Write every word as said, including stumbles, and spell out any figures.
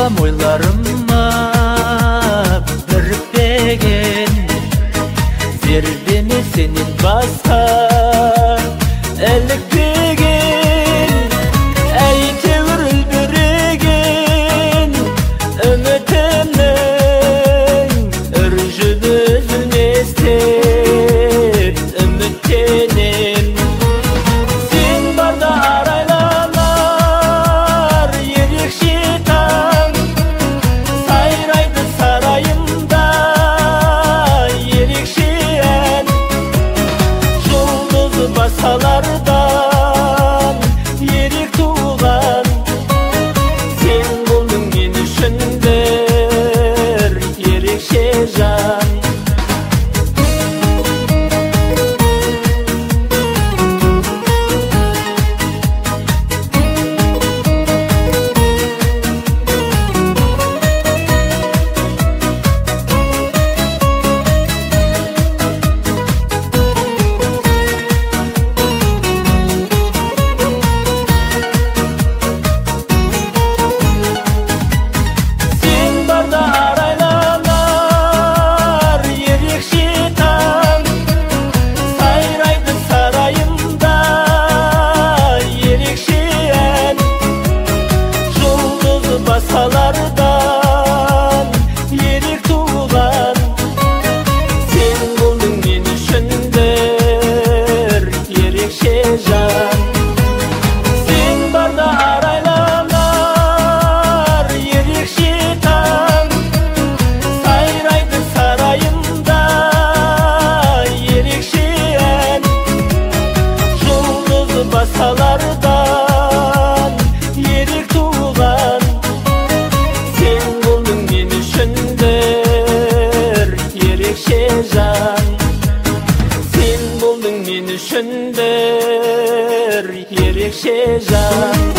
ойларыма бірікпеген зердеме сенен басқа ілікпеген әйтеуір үлбіреген үмітімнің үржіп үзілместен үміттенем. Сен барда арайланар ерекше таң, сайрайды сарайымда ерекше ән, жұлдыз басқалардан ерек туған. Сен болдың мен үшін бір ерекше жан. Басқалардан ерек туған. Сен болдың мен үшін бір ерекше жан. Сен барда арайланар ерекше таң, сайрайды сарайымда ерекше ән, жұлдыз басқалардан ерек туған. Жан, сен болдың мен үшін бір ерекше жан.